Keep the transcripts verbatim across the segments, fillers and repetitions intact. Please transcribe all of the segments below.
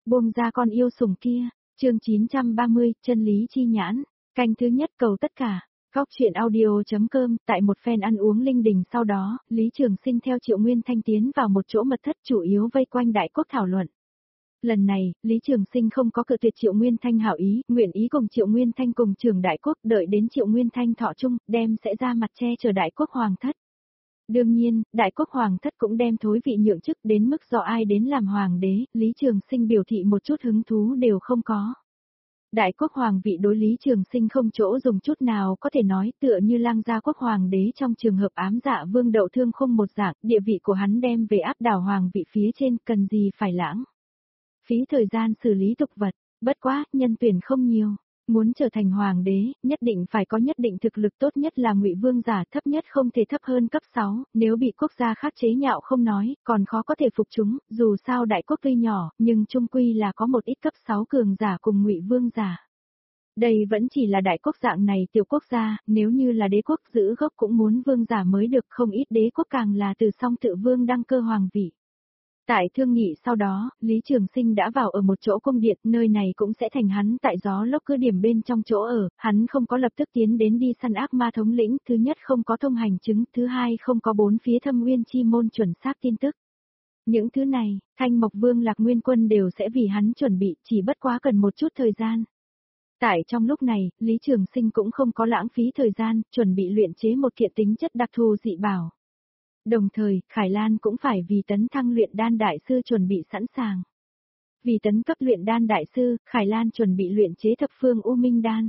Buông ra con yêu sủng kia, chương chín trăm ba mươi, chân lý chi nhãn, canh thứ nhất cầu tất cả. Góc chuyện audio.com, tại một phen ăn uống linh đình sau đó, Lý Trường Sinh theo Triệu Nguyên Thanh tiến vào một chỗ mật thất chủ yếu vây quanh Đại Quốc thảo luận. Lần này, Lý Trường Sinh không có cự tuyệt Triệu Nguyên Thanh hảo ý, nguyện ý cùng Triệu Nguyên Thanh cùng trưởng Đại Quốc, đợi đến Triệu Nguyên Thanh thọ chung, đem sẽ ra mặt che chở Đại Quốc hoàng thất. Đương nhiên, Đại Quốc hoàng thất cũng đem thối vị nhượng chức đến mức do ai đến làm hoàng đế, Lý Trường Sinh biểu thị một chút hứng thú đều không có. Đại Quốc hoàng vị đối Lý Trường Sinh không chỗ dùng chút nào có thể nói tựa như Lang gia quốc hoàng đế trong trường hợp ám dạ vương Đậu Thương không một dạng, địa vị của hắn đem về áp đảo hoàng vị phía trên, cần gì phải lãng. Phí thời gian xử lý tục vật, bất quá, nhân tuyển không nhiều. Muốn trở thành hoàng đế, nhất định phải có nhất định thực lực, tốt nhất là ngụy vương giả, thấp nhất không thể thấp hơn cấp sáu, nếu bị quốc gia khác chế nhạo không nói, còn khó có thể phục chúng, dù sao Đại Quốc tuy nhỏ, nhưng chung quy là có một ít cấp sáu cường giả cùng ngụy vương giả. Đây vẫn chỉ là Đại Quốc dạng này tiểu quốc gia, nếu như là đế quốc giữ gốc cũng muốn vương giả mới được, không ít đế quốc càng là từ song tự vương đăng cơ hoàng vị. Tại thương nghị sau đó, Lý Trường Sinh đã vào ở một chỗ cung điện, nơi này cũng sẽ thành hắn tại gió lốc cứ điểm bên trong chỗ ở, hắn không có lập tức tiến đến đi săn ác ma thống lĩnh, thứ nhất không có thông hành chứng, thứ hai không có bốn phía thâm nguyên chi môn chuẩn xác tin tức. Những thứ này, Thanh Mộc Vương Lạc Nguyên Quân đều sẽ vì hắn chuẩn bị, chỉ bất quá cần một chút thời gian. Tại trong lúc này, Lý Trường Sinh cũng không có lãng phí thời gian, chuẩn bị luyện chế một kiện tính chất đặc thù dị bảo. Đồng thời, Khải Lan cũng phải vì tấn thăng luyện đan đại sư chuẩn bị sẵn sàng. Vì tấn cấp luyện đan đại sư, Khải Lan chuẩn bị luyện chế thập phương U Minh đan.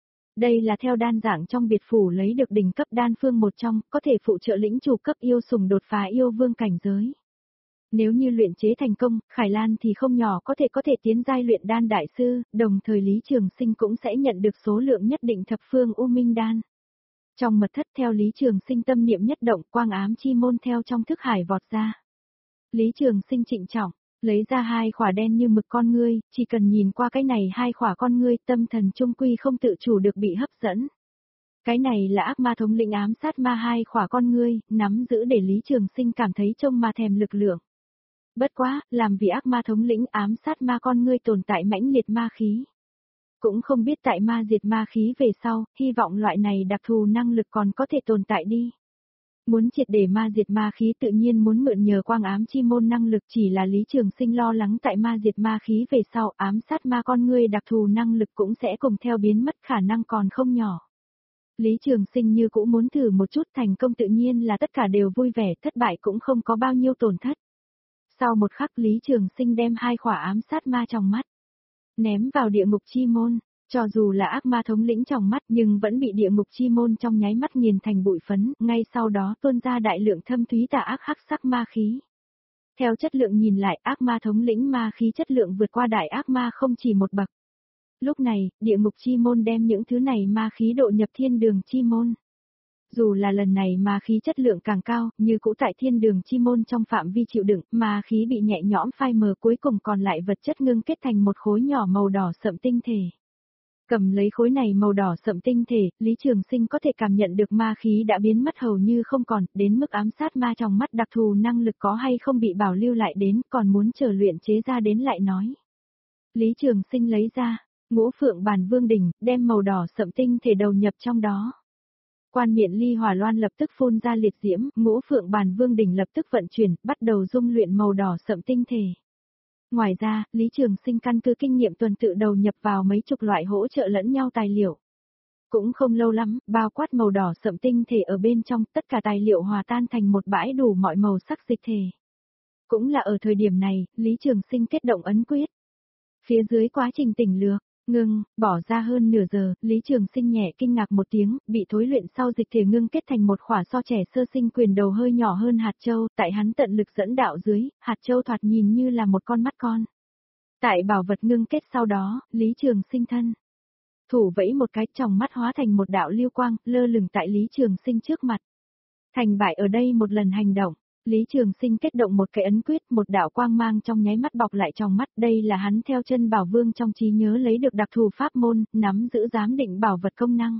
Đây là theo đan dạng trong biệt phủ lấy được đỉnh cấp đan phương một trong, có thể phụ trợ lĩnh chủ cấp yêu sủng đột phá yêu vương cảnh giới. Nếu như luyện chế thành công, Khải Lan thì không nhỏ có thể có thể tiến giai luyện đan đại sư, đồng thời Lý Trường Sinh cũng sẽ nhận được số lượng nhất định thập phương U Minh đan. Trong mật thất theo Lý Trường Sinh tâm niệm nhất động, quang ám chi môn theo trong thức hải vọt ra. Lý Trường Sinh trịnh trọng, lấy ra hai khỏa đen như mực con ngươi, chỉ cần nhìn qua cái này hai khỏa con ngươi, tâm thần trung quy không tự chủ được bị hấp dẫn. Cái này là ác ma thống lĩnh ám sát ma hai khỏa con ngươi, nắm giữ để Lý Trường Sinh cảm thấy trông ma thèm lực lượng. Bất quá, làm vì ác ma thống lĩnh ám sát ma con ngươi tồn tại mãnh liệt ma khí. Cũng không biết tại ma diệt ma khí về sau, hy vọng loại này đặc thù năng lực còn có thể tồn tại đi. Muốn triệt để ma diệt ma khí tự nhiên muốn mượn nhờ quang ám chi môn năng lực, chỉ là Lý Trường Sinh lo lắng tại ma diệt ma khí về sau ám sát ma con ngươi đặc thù năng lực cũng sẽ cùng theo biến mất, khả năng còn không nhỏ. Lý Trường Sinh như cũng muốn thử một chút, thành công tự nhiên là tất cả đều vui vẻ, thất bại cũng không có bao nhiêu tổn thất. Sau một khắc Lý Trường Sinh đem hai khỏa ám sát ma trong mắt ném vào địa ngục chi môn, cho dù là ác ma thống lĩnh trong mắt nhưng vẫn bị địa ngục chi môn trong nháy mắt nghiền thành bụi phấn, ngay sau đó tuôn ra đại lượng thâm thúy tà ác hắc sắc ma khí. Theo chất lượng nhìn lại, ác ma thống lĩnh ma khí chất lượng vượt qua đại ác ma không chỉ một bậc. Lúc này, địa ngục chi môn đem những thứ này ma khí độ nhập thiên đường chi môn. Dù là lần này ma khí chất lượng càng cao, như cũ tại thiên đường chi môn trong phạm vi chịu đựng, ma khí bị nhẹ nhõm phai mờ, cuối cùng còn lại vật chất ngưng kết thành một khối nhỏ màu đỏ sậm tinh thể. Cầm lấy khối này màu đỏ sậm tinh thể, Lý Trường Sinh có thể cảm nhận được ma khí đã biến mất hầu như không còn, đến mức ám sát ma trong mắt đặc thù năng lực có hay không bị bảo lưu lại đến, còn muốn chờ luyện chế ra đến lại nói. Lý Trường Sinh lấy ra Ngũ Phượng Bản Vương đỉnh, đem màu đỏ sậm tinh thể đầu nhập trong đó. Quan miện ly hỏa loan lập tức phun ra liệt diễm, Ngũ Phượng Bản Vương đỉnh lập tức vận chuyển, bắt đầu dung luyện màu đỏ sậm tinh thể. Ngoài ra, Lý Trường Sinh căn cứ kinh nghiệm tuần tự đầu nhập vào mấy chục loại hỗ trợ lẫn nhau tài liệu. Cũng không lâu lắm, bao quát màu đỏ sậm tinh thể ở bên trong, tất cả tài liệu hòa tan thành một bãi đủ mọi màu sắc dịch thể. Cũng là ở thời điểm này, Lý Trường Sinh kết động ấn quyết. Phía dưới quá trình tỉnh lược, ngưng, bỏ ra hơn nửa giờ, Lý Trường Sinh nhẹ kinh ngạc một tiếng, bị thối luyện sau dịch thể ngưng kết thành một khỏa so trẻ sơ sinh quyền đầu hơi nhỏ hơn hạt châu, tại hắn tận lực dẫn đạo dưới, hạt châu thoạt nhìn như là một con mắt con. Tại bảo vật ngưng kết sau đó, Lý Trường Sinh thân thủ vẫy một cái, tròng mắt hóa thành một đạo lưu quang, lơ lửng tại Lý Trường Sinh trước mặt. Thành bại ở đây một lần hành động. Lý Trường Sinh kết động một cái ấn quyết, một đạo quang mang trong nháy mắt bọc lại trong mắt, đây là hắn theo chân Bảo Vương trong trí nhớ lấy được đặc thù pháp môn, nắm giữ giám định bảo vật công năng.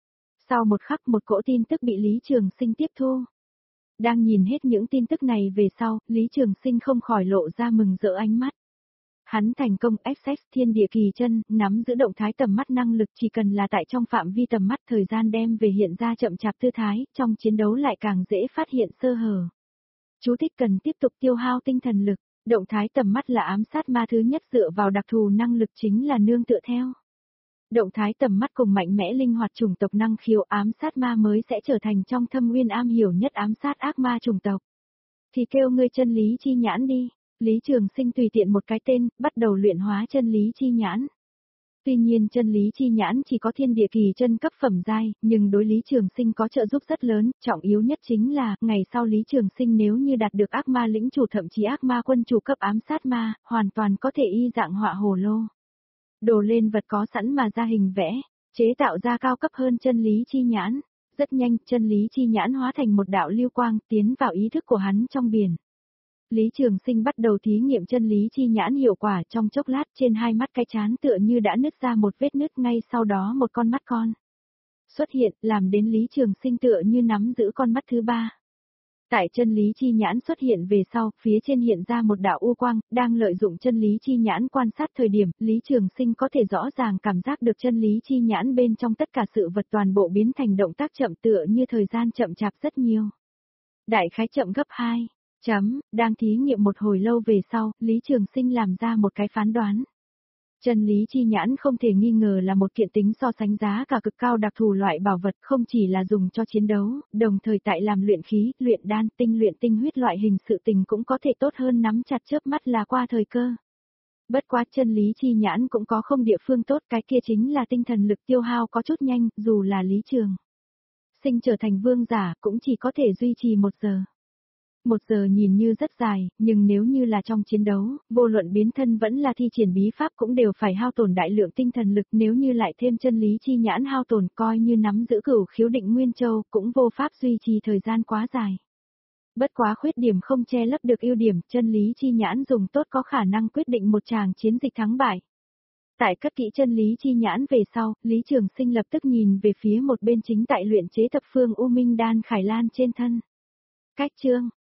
Sau một khắc một cỗ tin tức bị Lý Trường Sinh tiếp thu. Đang nhìn hết những tin tức này về sau, Lý Trường Sinh không khỏi lộ ra mừng rỡ ánh mắt. Hắn thành công access thiên địa kỳ chân, nắm giữ động thái tầm mắt năng lực chỉ cần là tại trong phạm vi tầm mắt thời gian đem về hiện ra chậm chạp tư thái, trong chiến đấu lại càng dễ phát hiện sơ hở. Chú thích cần tiếp tục tiêu hao tinh thần lực, động thái tầm mắt là ám sát ma thứ nhất dựa vào đặc thù năng lực chính là nương tựa theo. Động thái tầm mắt cùng mạnh mẽ linh hoạt chủng tộc năng khiếu ám sát ma mới sẽ trở thành trong thâm nguyên am hiểu nhất ám sát ác ma chủng tộc. Thì kêu ngươi chân lý chi nhãn đi. Lý Trường Sinh tùy tiện một cái tên, bắt đầu luyện hóa chân lý chi nhãn. Tuy nhiên chân lý chi nhãn chỉ có thiên địa kỳ chân cấp phẩm giai, nhưng đối Lý Trường Sinh có trợ giúp rất lớn, trọng yếu nhất chính là, ngày sau Lý Trường Sinh nếu như đạt được ác ma lĩnh chủ thậm chí ác ma quân chủ cấp ám sát ma, hoàn toàn có thể y dạng họa hồ lô. Đồ lên vật có sẵn mà ra hình vẽ, chế tạo ra cao cấp hơn chân lý chi nhãn. Rất nhanh, chân lý chi nhãn hóa thành một đạo lưu quang tiến vào ý thức của hắn trong biển. Lý Trường Sinh bắt đầu thí nghiệm chân lý chi nhãn hiệu quả trong chốc lát trên hai mắt cái chán tựa như đã nứt ra một vết nứt ngay sau đó một con mắt con xuất hiện làm đến Lý Trường Sinh tựa như nắm giữ con mắt thứ ba. Tại chân lý chi nhãn xuất hiện về sau, phía trên hiện ra một đạo u quang, đang lợi dụng chân lý chi nhãn quan sát thời điểm, Lý Trường Sinh có thể rõ ràng cảm giác được chân lý chi nhãn bên trong tất cả sự vật toàn bộ biến thành động tác chậm tựa như thời gian chậm chạp rất nhiều. Đại khái chậm gấp hai. Chấm, đang thí nghiệm một hồi lâu về sau, Lý Trường Sinh làm ra một cái phán đoán. Chân lý chi nhãn không thể nghi ngờ là một kiện tính so sánh giá cả cực cao đặc thù loại bảo vật không chỉ là dùng cho chiến đấu, đồng thời tại làm luyện khí, luyện đan, tinh luyện tinh huyết loại hình sự tình cũng có thể tốt hơn nắm chặt chớp mắt là qua thời cơ. Bất quá chân lý chi nhãn cũng có không địa phương tốt, cái kia chính là tinh thần lực tiêu hao có chút nhanh, dù là Lý Trường Sinh trở thành vương giả cũng chỉ có thể duy trì một giờ. Một giờ nhìn như rất dài, nhưng nếu như là trong chiến đấu, vô luận biến thân vẫn là thi triển bí pháp cũng đều phải hao tổn đại lượng tinh thần lực, nếu như lại thêm chân lý chi nhãn hao tổn coi như nắm giữ cửu khiếu định nguyên châu cũng vô pháp duy trì thời gian quá dài. Bất quá khuyết điểm không che lấp được ưu điểm, chân lý chi nhãn dùng tốt có khả năng quyết định một tràng chiến dịch thắng bại. Tại cất kỹ chân lý chi nhãn về sau, Lý Trường Sinh lập tức nhìn về phía một bên chính tại luyện chế thập phương U Minh đan Khải Lan trên thân. Cách chương